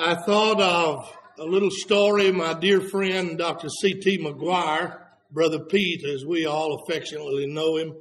I thought of a little story my dear friend Dr. C.T. McGuire, Brother Pete, as we all affectionately know him,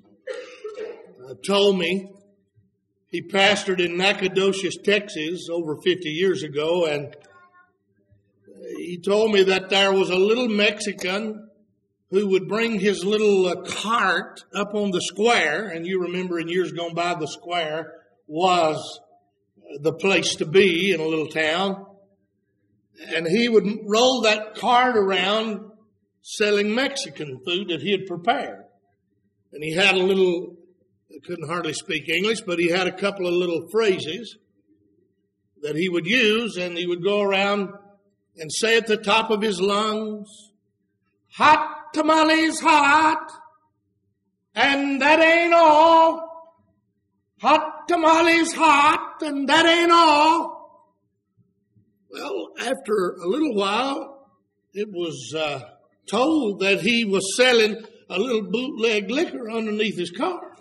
told me. He pastored in Nacogdoches, Texas over 50 years ago, and he told me that there was a little Mexican who would bring his little cart up on the square, and you remember in years gone by the square was the place to be in a little town. And he would roll that cart around selling Mexican food that he had prepared. And he had a little, couldn't hardly speak English, but he had a couple of little phrases that he would use, and he would go around and say at the top of his lungs, "Hot tamales hot, and that ain't all. Hot tamales hot, and that ain't all." Well, after a little while, it was told that he was selling a little bootleg liquor underneath his car.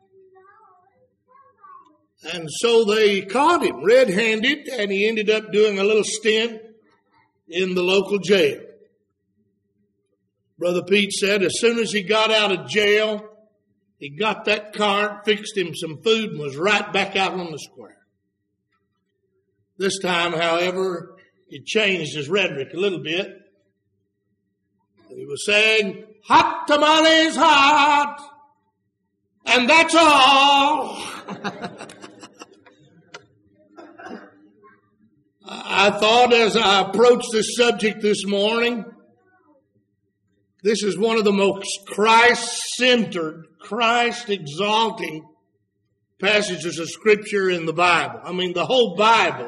And so they caught him red-handed, and he ended up doing a little stint in the local jail. Brother Pete said as soon as he got out of jail, he got that cart, fixed him some food, and was right back out on the square. This time, however, he changed his rhetoric a little bit. He was saying, "Hot tamales hot, and that's all." I thought as I approached this subject this morning, this is one of the most Christ-centered, Christ-exalting passages of Scripture in the Bible. I mean, the whole Bible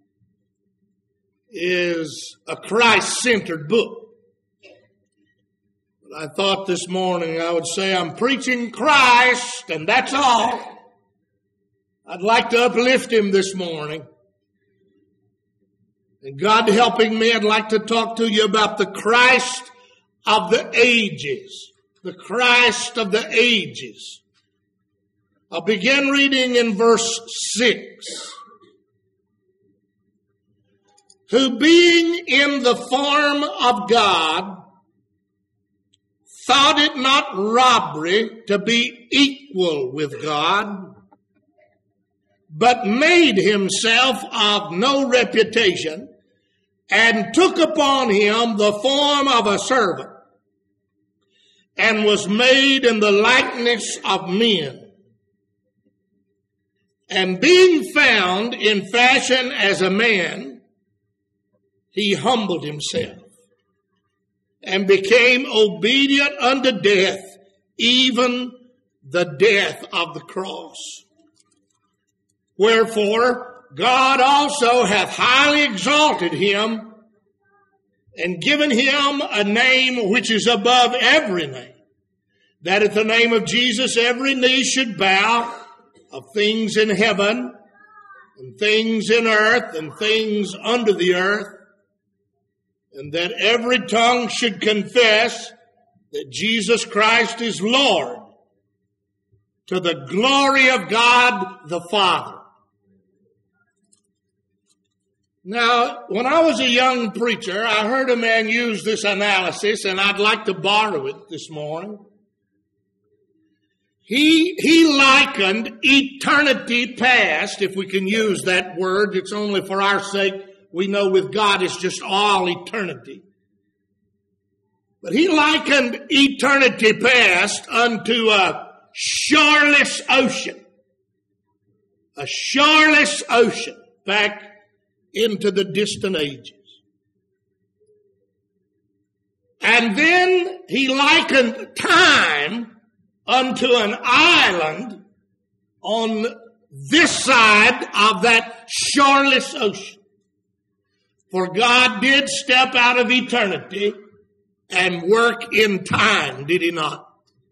is a Christ-centered book. But I thought this morning I would say I'm preaching Christ, and that's all. I'd like to uplift him this morning. And God helping me, I'd like to talk to you about the Christ of the ages. The Christ of the ages. I'll begin reading in verse 6. "Who being in the form of God, thought it not robbery to be equal with God, but made himself of no reputation, and took upon him the form of a servant, and was made in the likeness of men. And being found in fashion as a man, he humbled himself, and became obedient unto death, even the death of the cross. Wherefore God also hath highly exalted him, and given him a name which is above every name, that at the name of Jesus every knee should bow, of things in heaven, and things in earth, and things under the earth, and that every tongue should confess that Jesus Christ is Lord, to the glory of God the Father." Now, when I was a young preacher, I heard a man use this analysis, and I'd like to borrow it this morning. He likened eternity past, if we can use that word. It's only for our sake. We know with God it's just all eternity. But he likened eternity past unto a shoreless ocean. A shoreless ocean back into the distant ages. And then he likened time unto an island on this side of that shoreless ocean. For God did step out of eternity and work in time, did he not?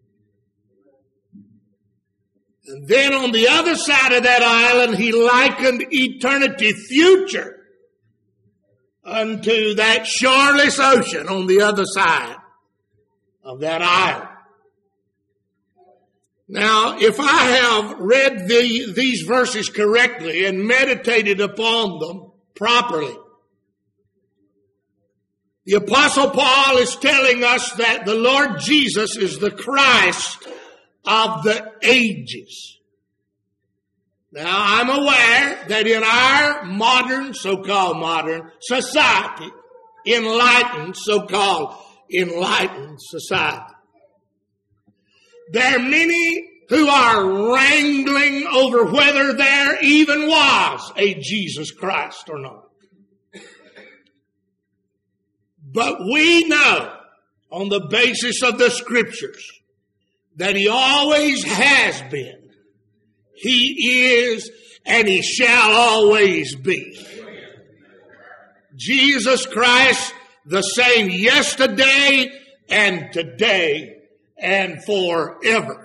And then on the other side of that island, he likened eternity future unto that shoreless ocean on the other side of that island. Now, if I have read these verses correctly and meditated upon them properly. The Apostle Paul is telling us that the Lord Jesus is the Christ of the ages. Now, I'm aware that in our modern, so-called modern society, so-called enlightened society, there are many who are wrangling over whether there even was a Jesus Christ or not. But we know, on the basis of the Scriptures, that He always has been, He is, and He shall always be. Jesus Christ, the same yesterday and today and forever.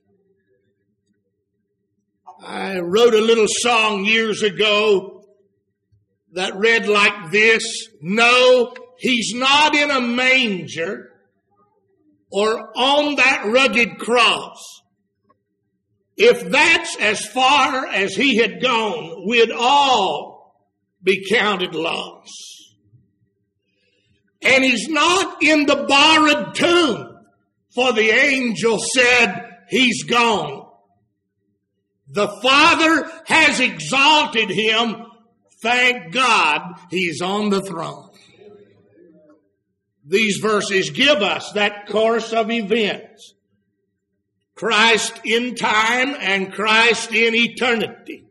I wrote a little song years ago that read like this: no, He's not in a manger or on that rugged cross. If that's as far as He had gone, we'd all be counted lost. And He's not in the borrowed tomb, for the angel said He's gone. The Father has exalted Him. Thank God He's on the throne. These verses give us that course of events. Christ in time and Christ in eternity.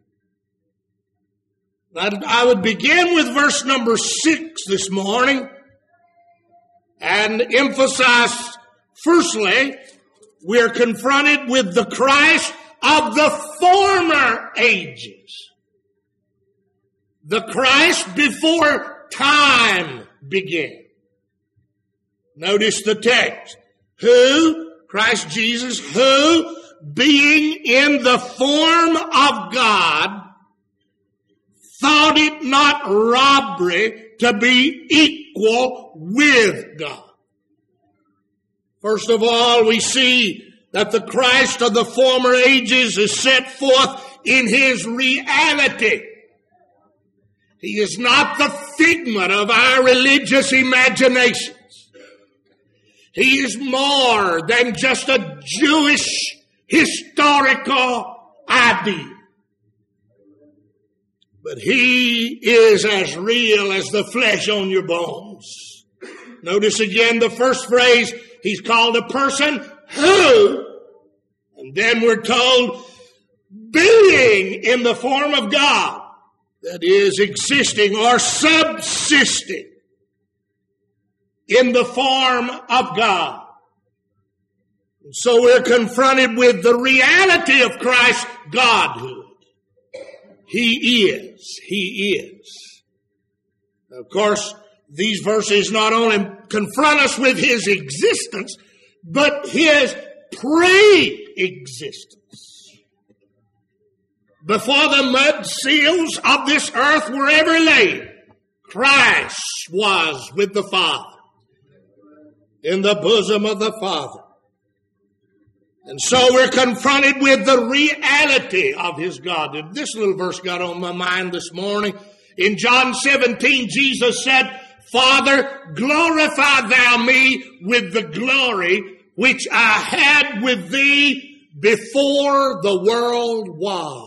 I would begin with verse number 6 this morning and emphasize, firstly, we're confronted with the Christ of the former ages. The Christ before time began. Notice the text. Who, Christ Jesus, who, being in the form of God, thought it not robbery to be equal with God. First of all, we see that the Christ of the former ages is set forth in His reality. He is not the figment of our religious imaginations. He is more than just a Jewish historical idea. But He is as real as the flesh on your bones. Notice again the first phrase. He's called a person who, and then we're told, being in the form of God, that is, existing or subsisting in the form of God. And so we're confronted with the reality of Christ's Godhood. He is. Of course, these verses not only confront us with His existence, but His pre-existence. Before the mud seals of this earth were ever laid, Christ was with the Father, in the bosom of the Father. And so we're confronted with the reality of His Godhood. This little verse got on my mind this morning. In John 17, Jesus said, Father, glorify Thou me with the glory which I had with Thee before the world was.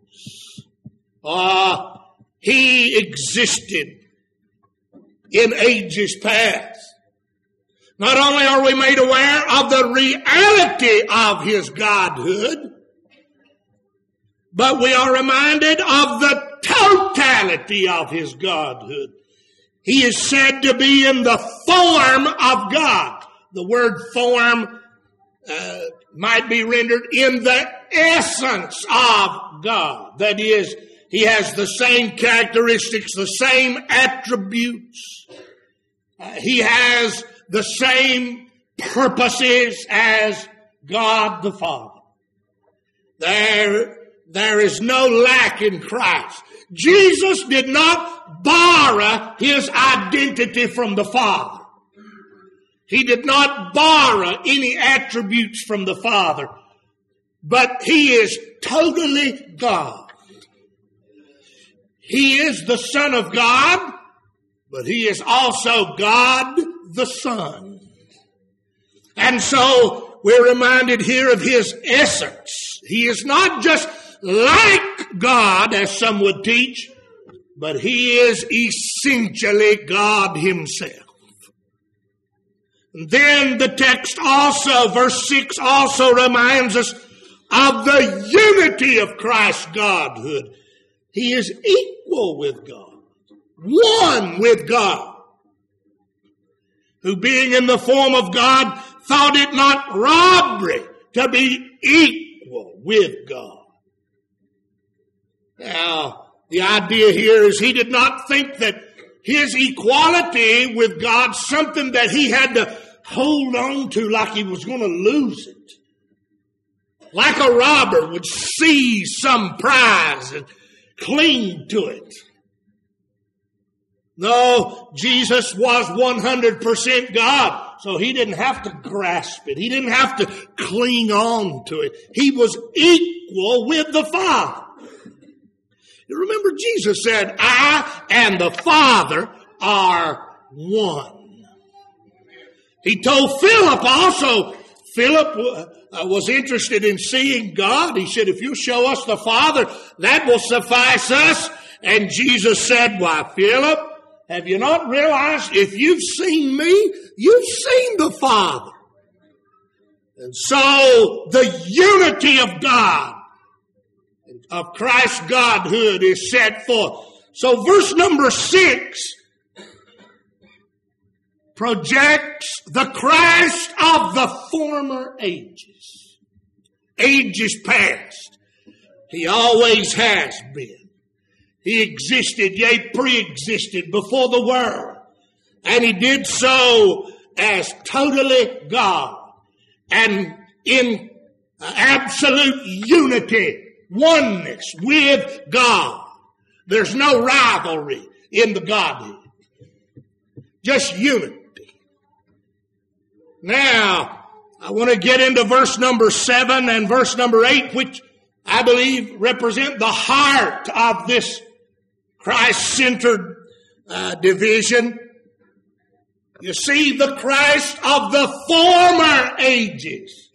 He existed in ages past. Not only are we made aware of the reality of His Godhood, but we are reminded of the totality of His Godhood. He is said to be in the form of God. The word form might be rendered in the essence of God. That is, He has the same characteristics, the same attributes. He has the same purposes as God the Father. There is no lack in Christ. Jesus did not borrow His identity from the Father. He did not borrow any attributes from the Father. But He is totally God. He is the Son of God, but he is also God the Son. And so we're reminded here of his essence. He is not just like God, as some would teach, but he is essentially God himself. And then the text also, verse 6, also reminds us of the unity of Christ's Godhood. He is equal with God, one with God, who being in the form of God thought it not robbery to be equal with God. Now, the idea here is he did not think that his equality with God something that he had to hold on to like he was going to lose it. Like a robber would seize some prize and cling to it. No, Jesus was 100% God, so he didn't have to grasp it. He didn't have to cling on to it. He was equal with the Father. You remember Jesus said, I and the Father are one. He told Philip also, Philip was interested in seeing God. He said, if you show us the Father, that will suffice us. And Jesus said, why, Philip, have you not realized if you've seen me, you've seen the Father? And so the unity of God, of Christ's Godhood, is set forth. So verse number 6 projects the Christ of the former ages. Ages past. He always has been. He existed, yea, pre-existed before the world. And he did so as totally God and in absolute unity, oneness with God. There's no rivalry in the Godhead. Just unity. Now, I want to get into verse number 7 and verse number 8, which I believe represent the heart of this Christ-centered division. You see, the Christ of the former ages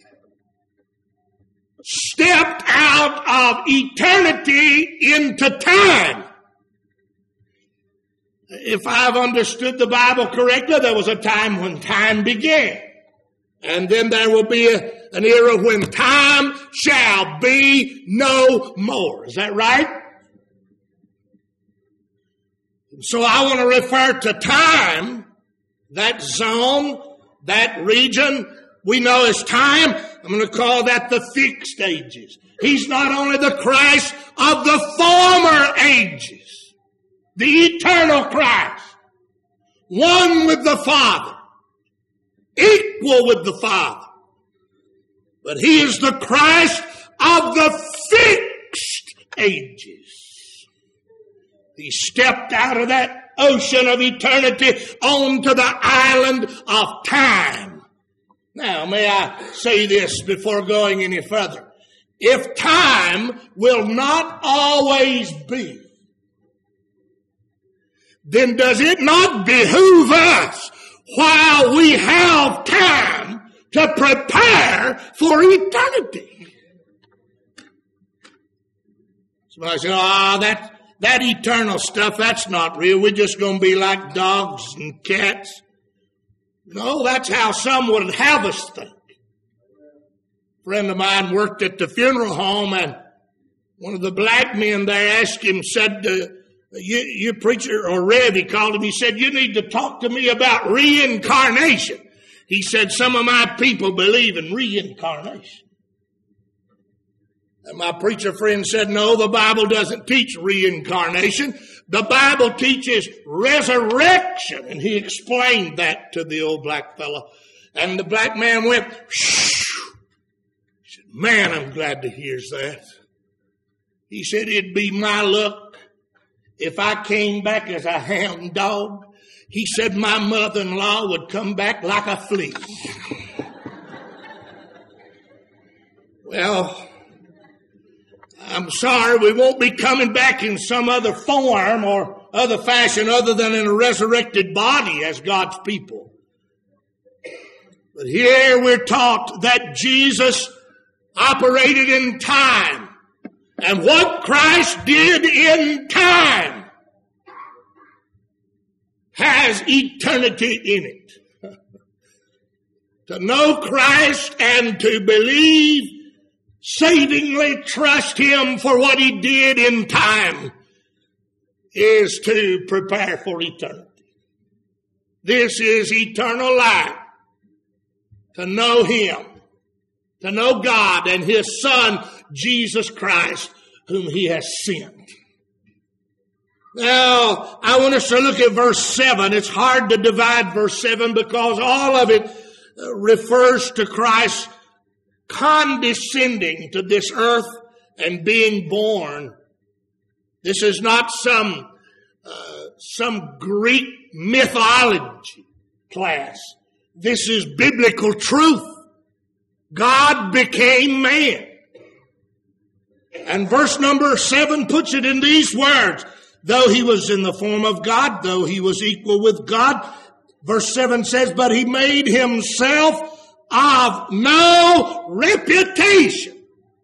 stepped out of eternity into time. If I've understood the Bible correctly, there was a time when time began. And then there will be an era when time shall be no more. Is that right? So I want to refer to time, that zone, that region we know as time. I'm going to call that the fixed ages. He's not only the Christ of the former ages, the eternal Christ, one with the Father, equal with the Father, but he is the Christ of the fixed ages. He stepped out of that ocean of eternity onto the island of time. Now, may I say this before going any further? If time will not always be, then does it not behoove us while we have time to prepare for eternity? Somebody said, that eternal stuff, that's not real. We're just going to be like dogs and cats. No, that's how some would have us think. A friend of mine worked at the funeral home, and one of the black men there asked him, said, you preacher, or Rev, he called him, he said, you need to talk to me about reincarnation. He said, some of my people believe in reincarnation. And my preacher friend said, no, the Bible doesn't teach reincarnation. The Bible teaches resurrection. And he explained that to the old black fellow. And the black man went, shh. He said, man, I'm glad to hear that. He said, it'd be my luck if I came back as a hound dog. He said, my mother-in-law would come back like a flea. Well, I'm sorry, we won't be coming back in some other form or other fashion other than in a resurrected body as God's people. But here we're taught that Jesus operated in time. And what Christ did in time has eternity in it. To know Christ and to believe, savingly trust Him for what He did in time is to prepare for eternity. This is eternal life. To know Him, to know God and His Son, Jesus Christ, whom He has sent. Now, I want us to look at verse 7. It's hard to divide verse 7 because all of it refers to Christ condescending to this earth and being born. This is not some Greek mythology class. This is biblical truth. God became man. And verse number 7 puts it in these words. Though He was in the form of God, though He was equal with God, verse 7 says, but He made Himself of no reputation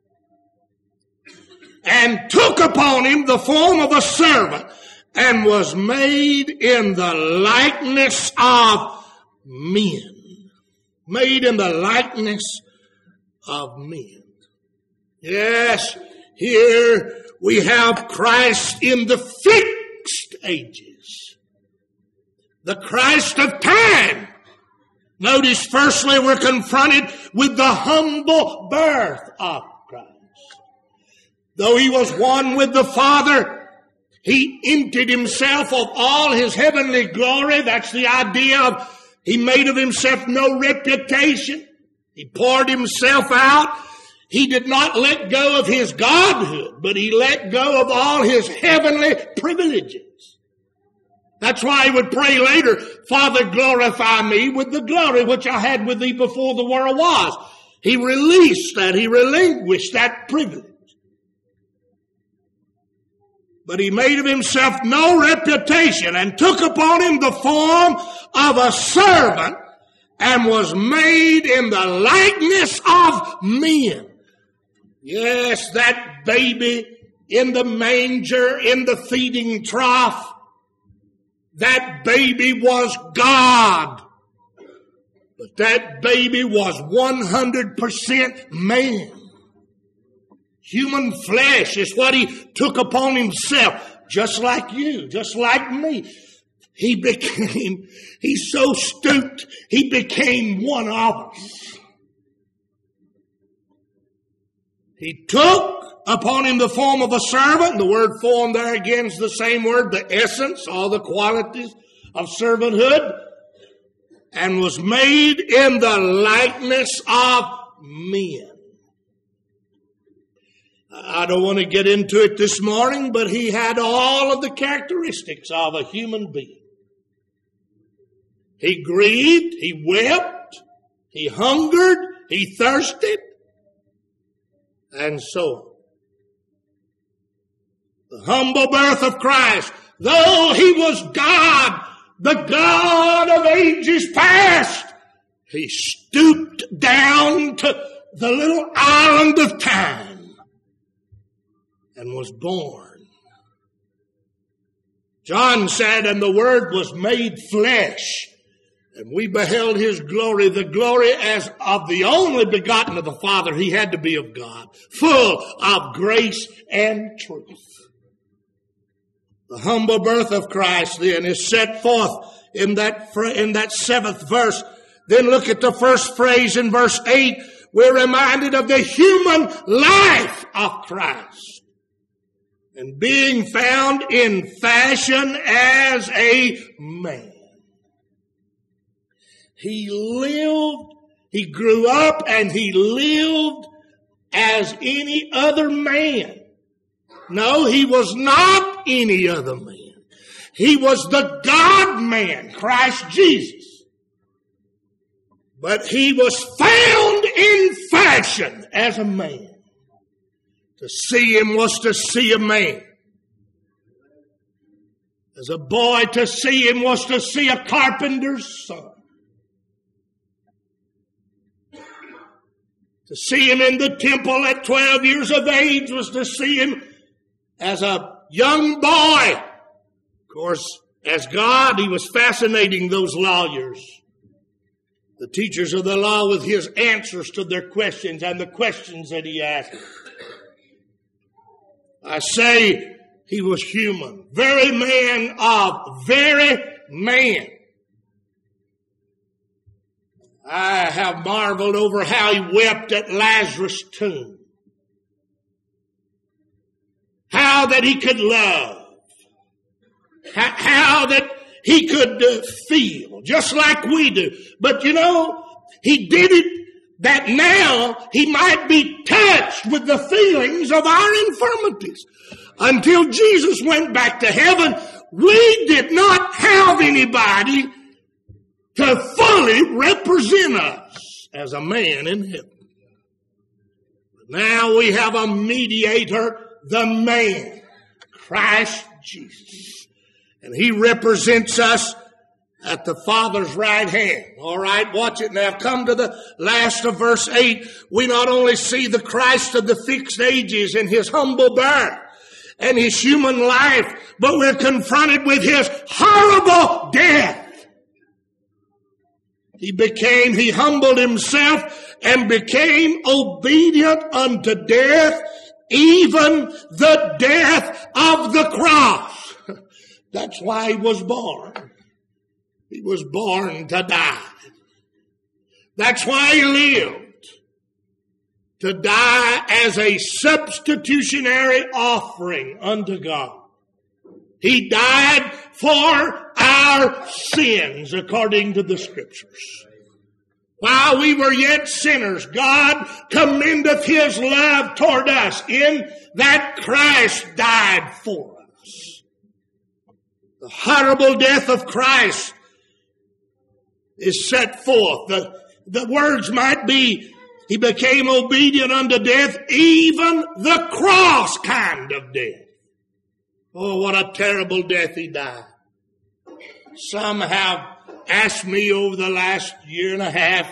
and took upon Him the form of a servant and was made in the likeness of men. Made in the likeness of men. Yes, here we have Christ in the fixed ages. The Christ of time. Notice firstly we're confronted with the humble birth of Christ. Though He was one with the Father, He emptied Himself of all His heavenly glory. That's the idea of He made of Himself no reputation. He poured Himself out. He did not let go of His godhood, but He let go of all His heavenly privileges. That's why He would pray later, Father, glorify me with the glory which I had with Thee before the world was. He released that. He relinquished that privilege. But He made of Himself no reputation and took upon Him the form of a servant and was made in the likeness of men. Yes, that baby in the manger, in the feeding trough, that baby was God. But that baby was 100% man. Human flesh is what He took upon Himself, just like you, just like me. He so stooped, He became one of us. He took upon Him the form of a servant. The word form there again is the same word, the essence, all the qualities of servanthood, and was made in the likeness of men. I don't want to get into it this morning, but He had all of the characteristics of a human being. He grieved, He wept, He hungered, He thirsted, and so on. The humble birth of Christ, though He was God, the God of ages past, He stooped down to the little island of time and was born. John said, and the Word was made flesh, and we beheld His glory, the glory as of the only begotten of the Father. He had to be of God, full of grace and truth. The humble birth of Christ then is set forth in that 7th verse. Then look at the first phrase in verse 8. We're reminded of the human life of Christ. And being found in fashion as a man. He lived, He grew up, and He lived as any other man. No, He was not any other man. He was the God-man, Christ Jesus. But He was found in fashion as a man. To see him was to see a man. As a boy, to see him was to see a carpenter's son. To see him in the temple at 12 years of age was to see him as a young boy. Of course, as God, he was fascinating those lawyers, the teachers of the law, with his answers to their questions and the questions that he asked. I say he was human, very man of very man. I have marveled over how he wept at Lazarus' tomb. How that he could love. How that he could feel, just like we do. But you know, he did it that now he might be touched with the feelings of our infirmities. Until Jesus went back to heaven, we did not have anybody to fully represent us as a man in heaven. Now we have a mediator, the man, Christ Jesus. And he represents us at the Father's right hand. All right, watch it now. Come to the last of verse 8. We not only see the Christ of the fixed ages in his humble birth and his human life, but we're confronted with his horrible death. He humbled himself and became obedient unto death, even the death of the cross. That's why he was born. He was born to die. That's why he lived. To die as a substitutionary offering unto God. He died for our sins according to the Scriptures. While we were yet sinners, God commendeth his love toward us in that Christ died for us. The horrible death of Christ is set forth. The words might be, he became obedient unto death, even the cross kind of death. Oh, what a terrible death he died. Some have asked me over the last year and a half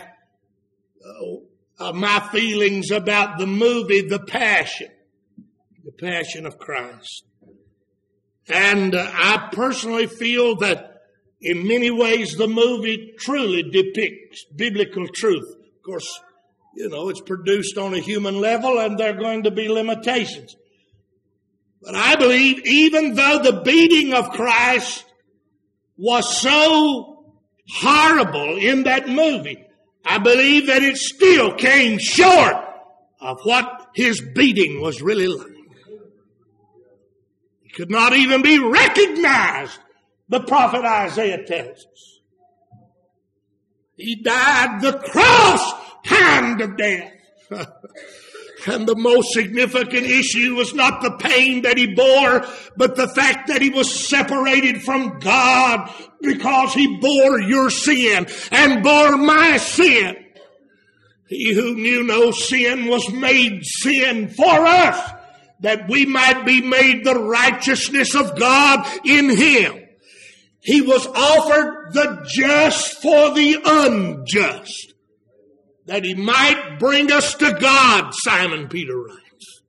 my feelings about the movie The Passion of Christ. And I personally feel that in many ways the movie truly depicts biblical truth. Of course, you know, it's produced on a human level and there are going to be limitations. But I believe even though the beating of Christ was so horrible in that movie, I believe that it still came short of what his beating was really like. He could not even be recognized, the prophet Isaiah tells us. He died the cross kind of death. And the most significant issue was not the pain that he bore, but the fact that he was separated from God because he bore your sin and bore my sin. He who knew no sin was made sin for us, that we might be made the righteousness of God in him. He was offered the just for the unjust, that he might bring us to God, Simon Peter writes.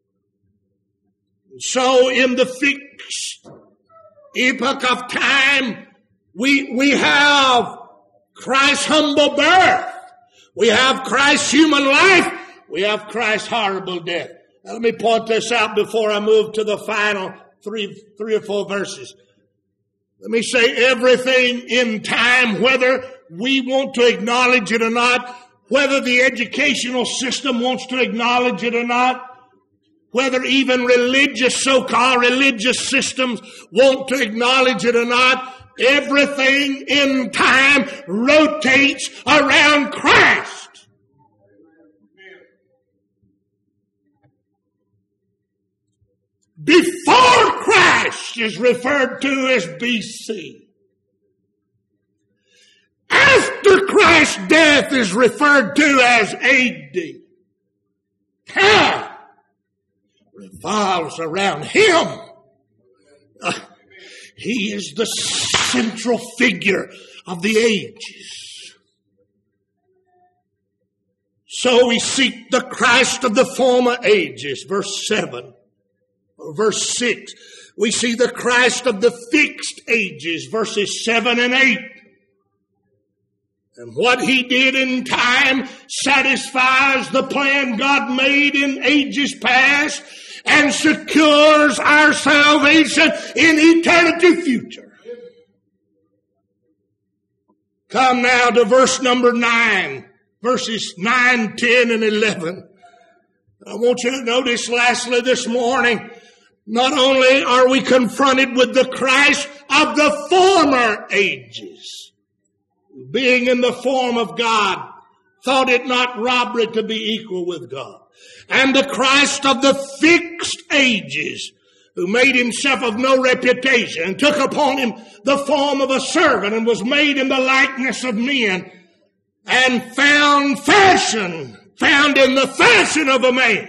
And so in the fixed epoch of time, we have Christ's humble birth. We have Christ's human life. We have Christ's horrible death. Now let me point this out before I move to the final three or four verses. Let me say everything in time, whether we want to acknowledge it or not, whether the educational system wants to acknowledge it or not, whether even religious, so-called religious systems want to acknowledge it or not, everything in time rotates around Christ. Before Christ is referred to as BC. After Christ's death is referred to as AD. How? revolves around Him. He is the central figure of the ages. So we seek the Christ of the former ages, verse 7. Or verse 6. We see the Christ of the fixed ages, verses 7 and 8. And what He did in time satisfies the plan God made in ages past and secures our salvation in eternity future. Come now to verse number 9, verses 9, 10, and 11. I want you to notice lastly this morning, not only are we confronted with the Christ of the former ages, being in the form of God, thought it not robbery to be equal with God. And the Christ of the fixed ages, who made Himself of no reputation and took upon Him the form of a servant and was made in the likeness of men and found in the fashion of a man.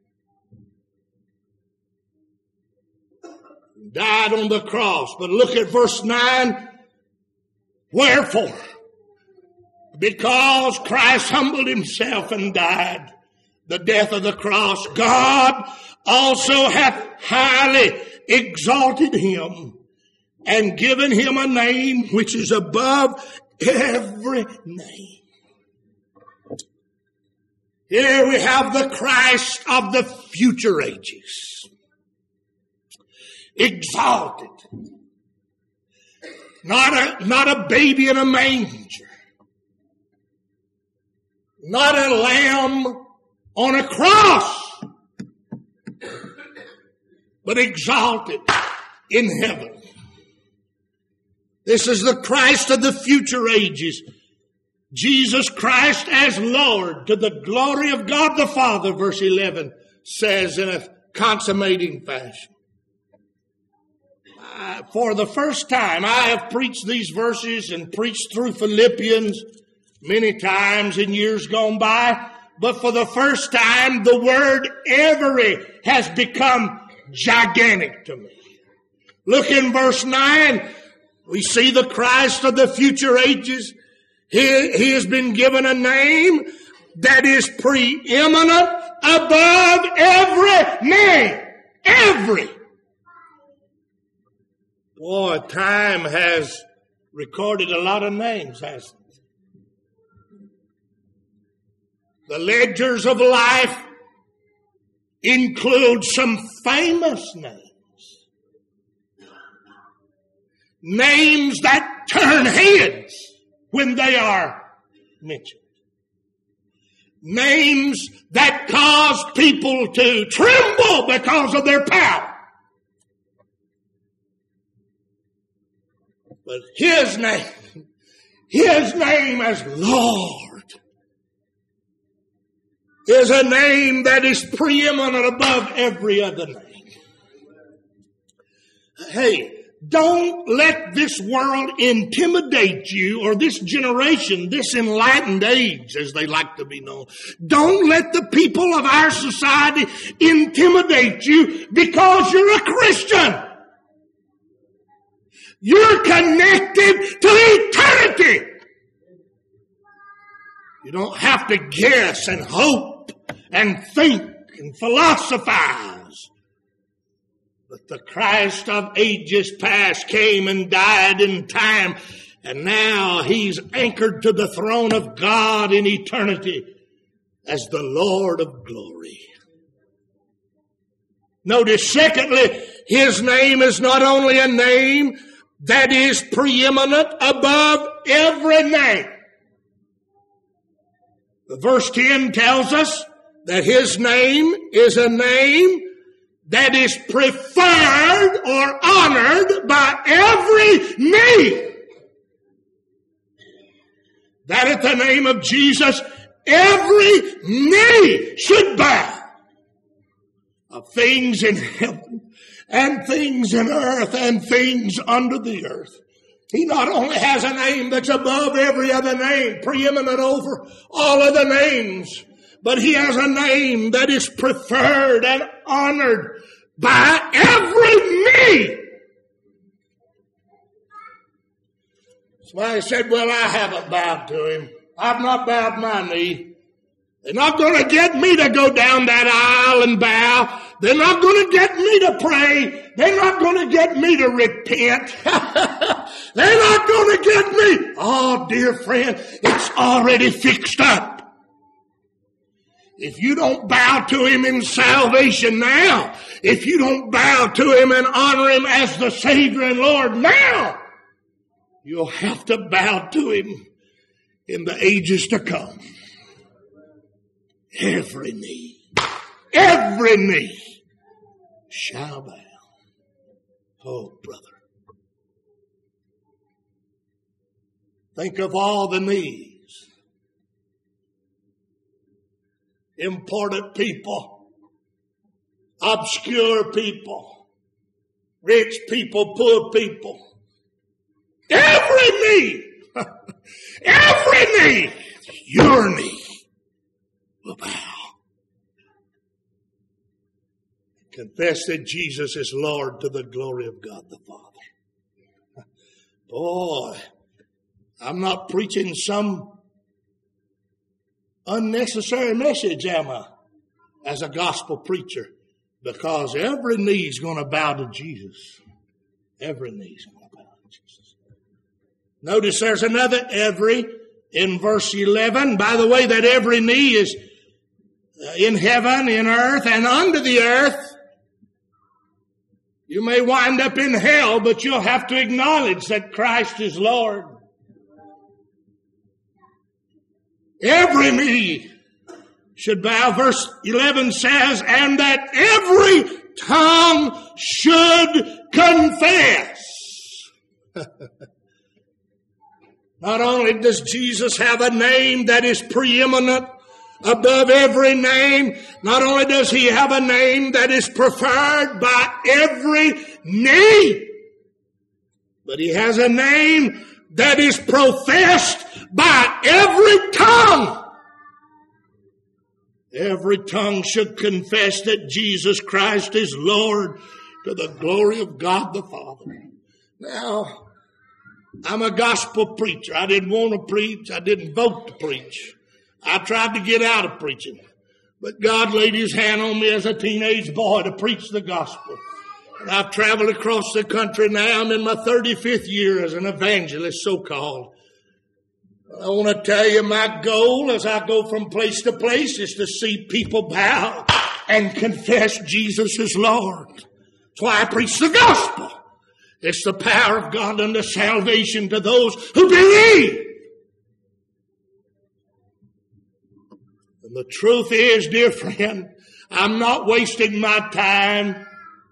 Died on the cross. But look at verse 9. Wherefore, because Christ humbled Himself and died the death of the cross, God also hath highly exalted Him and given Him a name which is above every name. Here we have the Christ of the future ages. Exalted. Not a baby in a manger. Not a lamb on a cross, but exalted in heaven. This is the Christ of the future ages. Jesus Christ as Lord to the glory of God the Father, verse 11 says in a consummating fashion. For the first time, I have preached these verses and preached through Philippians many times in years gone by. But for the first time, the word every has become gigantic to me. Look in verse 9. We see the Christ of the future ages. He has been given a name that is preeminent above every name. Every. Boy, time has recorded a lot of names, hasn't it? The ledgers of life include some famous names. Names that turn heads when they are mentioned. Names that cause people to tremble because of their power. But His name as Lord, is a name that is preeminent above every other name. Hey, don't let this world intimidate you, or this generation, this enlightened age, as they like to be known. Don't let the people of our society intimidate you because you're a Christian. You're connected to eternity. You don't have to guess and hope and think and philosophize. But the Christ of ages past came and died in time, and now He's anchored to the throne of God in eternity as the Lord of glory. Notice, secondly, His name is not only a name that is preeminent above every name. Verse 10 tells us that His name is a name that is preferred or honored by every knee. That at the name of Jesus, every knee should bow, of things in heaven and things in earth and things under the earth. He not only has a name that's above every other name, preeminent over all other names, but he has a name that is preferred and honored by every knee. Somebody said, well, I haven't bowed to him. I've not bowed my knee. They're not going to get me to go down that aisle and bow. They're not going to get me to pray. They're not going to get me to repent. They're not going to get me. Oh, dear friend, it's already fixed up. If you don't bow to him in salvation now, if you don't bow to him and honor him as the Savior and Lord now, you'll have to bow to him in the ages to come. Every knee shall bow. Oh, brother. Think of all the knees. Important people, obscure people, rich people, poor people. Every knee, your knee will bow. Confess that Jesus is Lord to the glory of God the Father. Boy, I'm not preaching some unnecessary message, am I, as a gospel preacher? Because every knee's going to bow to Jesus. Every knee's going to bow to Jesus. Notice there's another every in verse 11. By the way, that every knee is in heaven, in earth, and under the earth. You may wind up in hell, but you'll have to acknowledge that Christ is Lord. Every knee should bow. Verse 11 says, and that every tongue should confess. Not only does Jesus have a name that is preeminent above every name, not only does he have a name that is preferred by every knee, but he has a name that is professed by every tongue. Every tongue should confess that Jesus Christ is Lord to the glory of God the Father. Now, I'm a gospel preacher. I didn't want to preach. I didn't vote to preach. I tried to get out of preaching. But God laid his hand on me as a teenage boy to preach the gospel. And I've traveled across the country now. I'm in my 35th year as an evangelist, so-called. I want to tell you my goal as I go from place to place is to see people bow and confess Jesus is Lord. That's why I preach the gospel. It's the power of God unto salvation to those who believe. And the truth is, dear friend, I'm not wasting my time,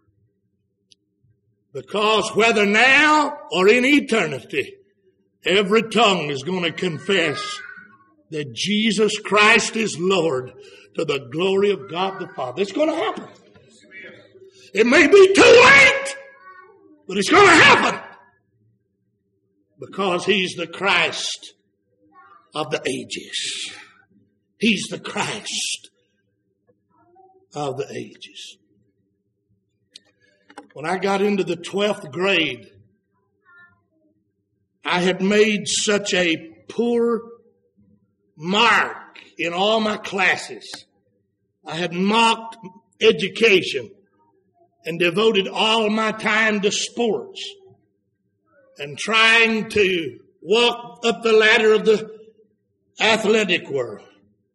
because whether now or in eternity, every tongue is going to confess that Jesus Christ is Lord to the glory of God the Father. It's going to happen. It may be too late, but it's going to happen, because he's the Christ of the ages. He's the Christ of the ages. When I got into the 12th grade, I had made such a poor mark in all my classes. I had mocked education and devoted all my time to sports and trying to walk up the ladder of the athletic world.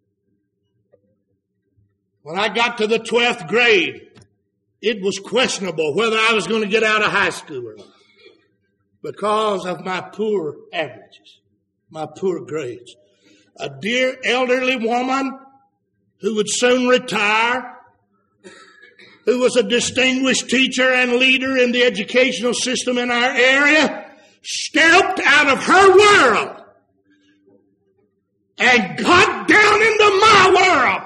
When I got to the 12th grade, it was questionable whether I was going to get out of high school or not, because of my poor averages, my poor grades. A dear elderly woman who would soon retire, who was a distinguished teacher and leader in the educational system in our area, stepped out of her world and got down into my world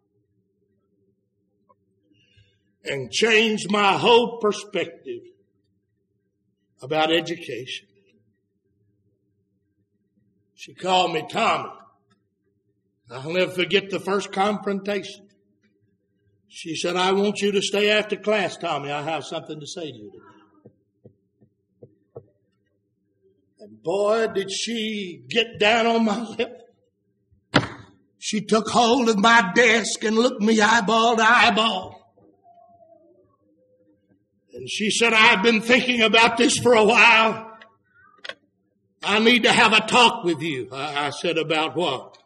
and changed my whole perspective about education. She called me Tommy. I'll never forget the first confrontation. She said, I want you to stay after class, Tommy. I have something to say to you today. And boy, did she get down on my lip. She took hold of my desk and looked me eyeball to eyeball. And she said, I've been thinking about this for a while. I need to have a talk with you. I said, about what?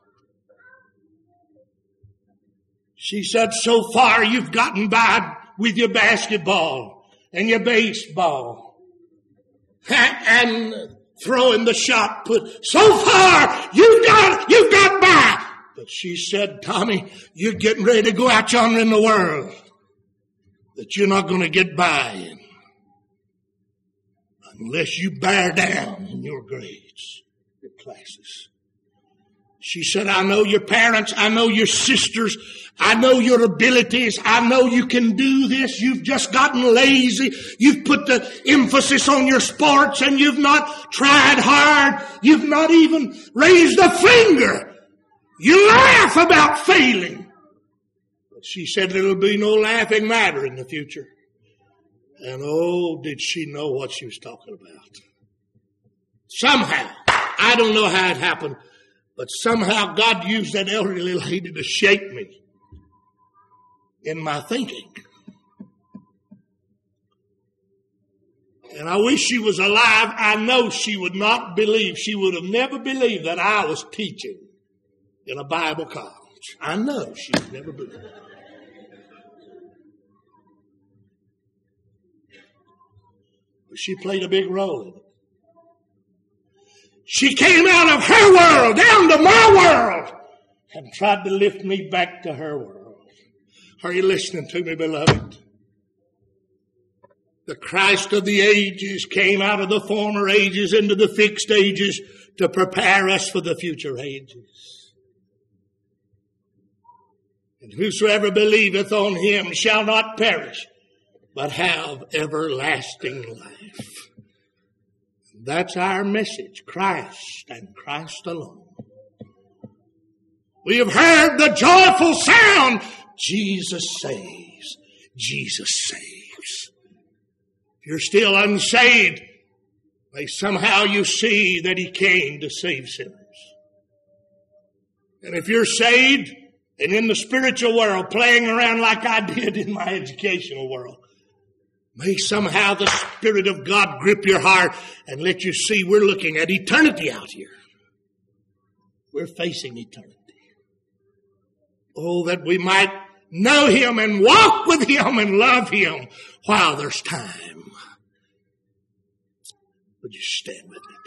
She said, so far you've gotten by with your basketball and your baseball and throwing the shot put. So far you've got by. But she said, Tommy, you're getting ready to go out yonder in the world that you're not going to get by in unless you bear down in your grades, your classes. She said, I know your parents, I know your sisters, I know your abilities, I know you can do this. You've just gotten lazy. You've put the emphasis on your sports and you've not tried hard. You've not even raised a finger. You laugh about failing. But she said there'll be no laughing matter in the future. And oh, did she know what she was talking about. Somehow, I don't know how it happened, but somehow God used that elderly lady to shape me in my thinking. And I wish she was alive. I know she would not believe. She would have never believed that I was teaching in a Bible college. I know she would never believe it. But she played a big role in it. She came out of her world down to my world and tried to lift me back to her world. Are you listening to me, beloved? The Christ of the ages came out of the former ages into the fixed ages to prepare us for the future ages. And whosoever believeth on him shall not perish, but have everlasting life. That's our message, Christ and Christ alone. We have heard the joyful sound, Jesus saves, Jesus saves. If you're still unsaved, may somehow you see that he came to save sinners. And if you're saved and in the spiritual world playing around like I did in my educational world, may somehow the Spirit of God grip your heart and let you see we're looking at eternity out here. We're facing eternity. Oh, that we might know him and walk with him and love him while there's time. Would you stand with me?